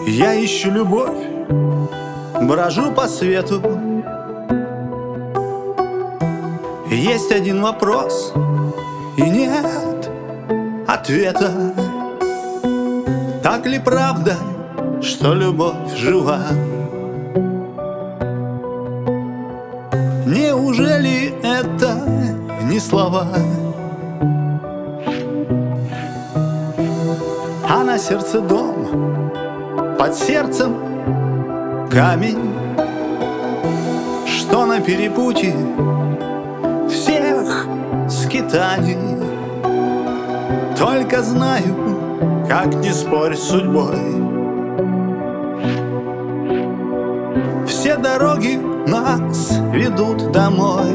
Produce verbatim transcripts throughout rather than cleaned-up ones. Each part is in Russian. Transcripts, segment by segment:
Я ищу любовь, брожу по свету. Есть один вопрос, и нет ответа. Так ли правда, что любовь жива? Неужели это не слова? А на сердце дом, под сердцем камень, что на перепутье всех скитаний. Только знаю, как не спорь с судьбой, все дороги нас ведут домой.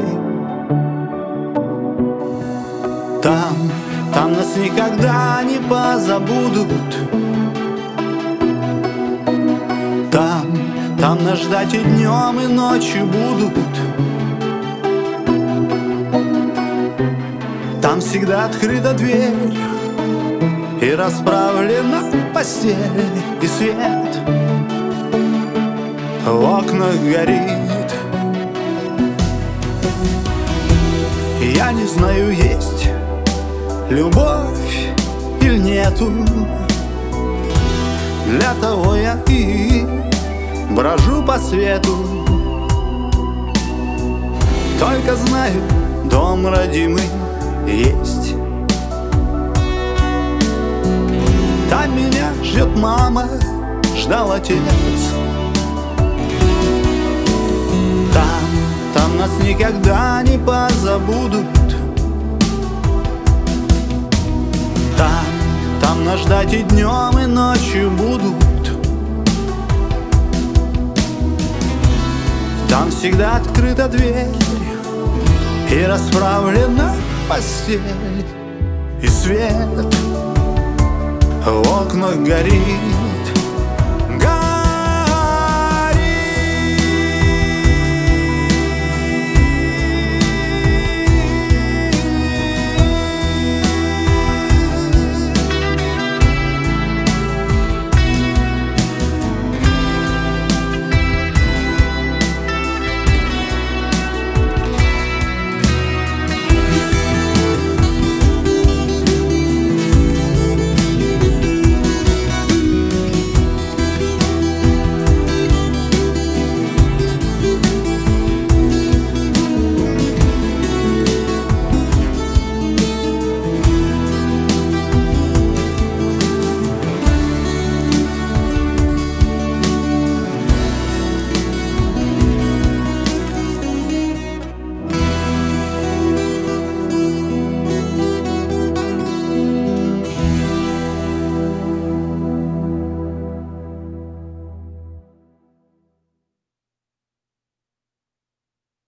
Там, там нас никогда не позабудут. Там, там нас ждать и днем, и ночью будут. Там всегда открыта дверь и расправлена постель, и свет в окнах горит. Я не знаю, есть любовь или нету. Для того я и брожу по свету. Только знаю, дом родимый есть. Там меня ждет мама, ждал отец. Там, там нас никогда не позабудут. Там, там нас ждать и днем, и ночью будут. Там всегда открыта дверь и расправлена постель, и свет в окнах горит.